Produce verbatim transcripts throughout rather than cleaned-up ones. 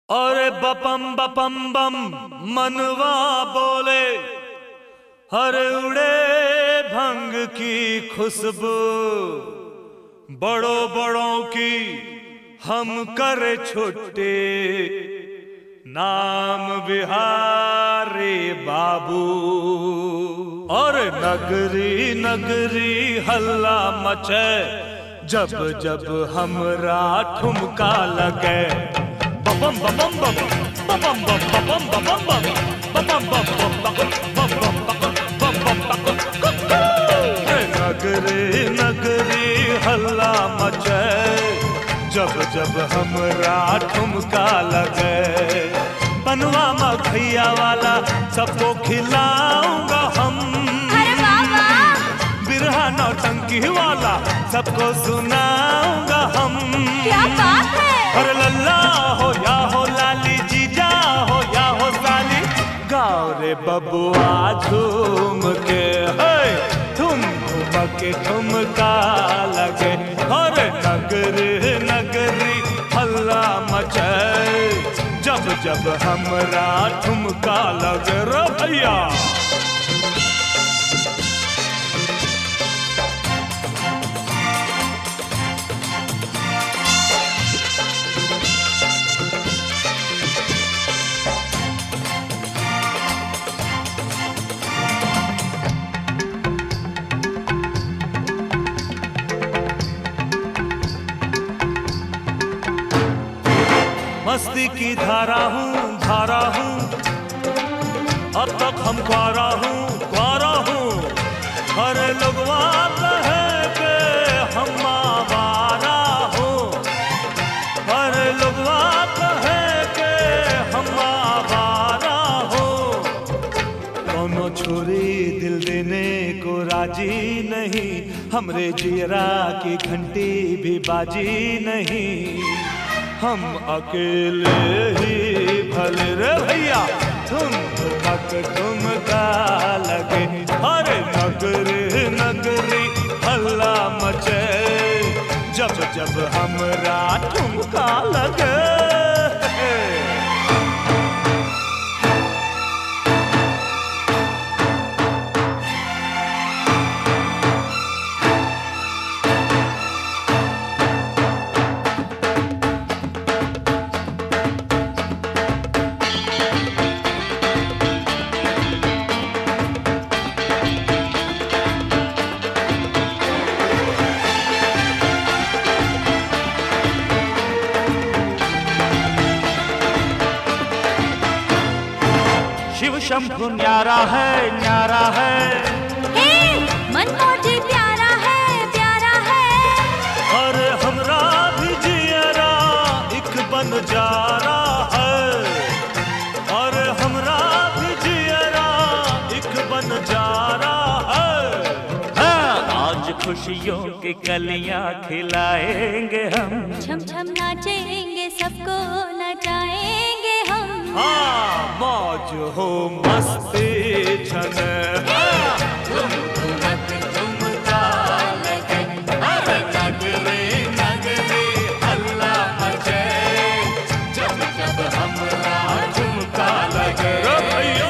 अरे बपम बपम बम मनवा बोले, हर उड़े भंग की खुशबू, बड़ों बड़ों की हम कर छुट्टी, नाम बिहारी बाबू। और नगरी नगरी हल्ला मचे, जब जब हमरा ठुमका लगे। बम बम बम बम बम बम बम बम बम बम नगरी नगरी हल्ला मचे, जब जब हमरा ठुमका लगे। बनवा मखैया वाला सबको खिलाऊंगा हम, अरे बाबा। बिरहा नौटंकी वाला सबको सुनाऊंगा हम। क्या बात है। अरे लल्ला हो या हो लाली, जीजा हो या हो साली, गाओ रे बबुआ झूम के, तुम के ठुमका लगे। और नगरी नगरी हल्ला मचे, जब जब हमरा ठुमका लगे रे भैया। मस्ती की धारा हूँ धारा हूँ, अब तक हम क्वारा हूँ क्वारा हूँ। हर लोगवा कहे के हम आवारा हूँ, हर लोगवा कहे के हम आवारा हूँ। कोनो छोरी दिल देने को राजी नहीं, हमरे जियरा की घंटी भी बाजी नहीं। हम अकेले ही भले रे भैया, तुम तक ठुमका लगे। अरे नगरी नगरी हल्ला मचे, जब जब हमरा ठुमका लगे। शिव शंभु न्यारा है न्यारा है, हे मन मोटी प्यारा है प्यारा है। और हमरा भी जियरा एक बन जारा है, और हमरा भी जियरा एक बन जारा है। हाँ, आज खुशियों की कलियां खिलाएंगे हम, छम छम नाचेंगे सबको नचाएंगे हम। हाँ, मौज हो मस्ती छने, तुम तुमक तुमका लगे। अरे नगरी नगरी हल्ला मचे, जब जब हमरा ठुमका लगे रे भैया।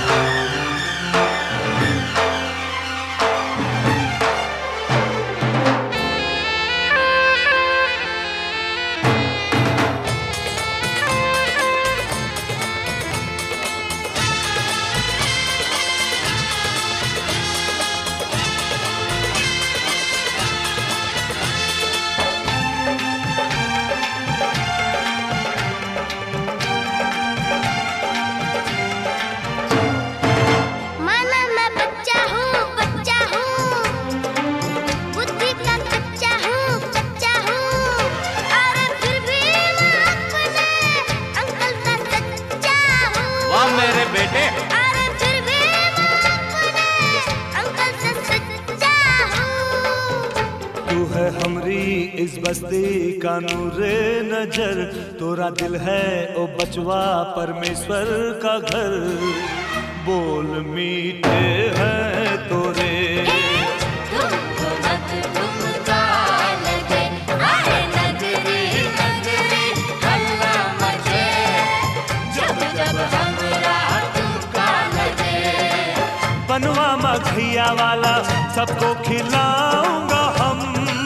मेरे बेटे, अरे फिर भी मैं अंकल से सच्चा हूँ। तू है हमरी इस बस्ती का नूरे नजर, तोरा दिल है ओ बचवा परमेश्वर का घर। बोल मीठे हैं तोरे, तुमको मत तुमका लगे। अरे नगरी नगरी हल्ला मचे, खिया वाला सबको खिलाऊंगा हम।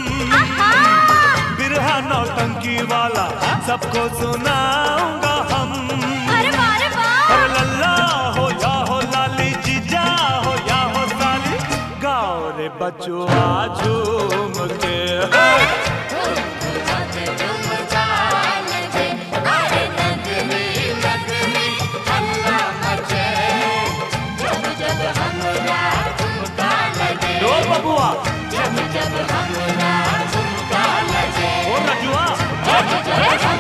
बिरहा नौटंकी वाला सबको सुनाऊंगा हम। अरे वाह रे वाह। अरे लल्ला हो या हो लाली, जीजा हो या हो साली, गाओ रे बचुआ झूम के। लो बबुआ जब जब हमरा झुमका लगे, ओ रजुआ जब जब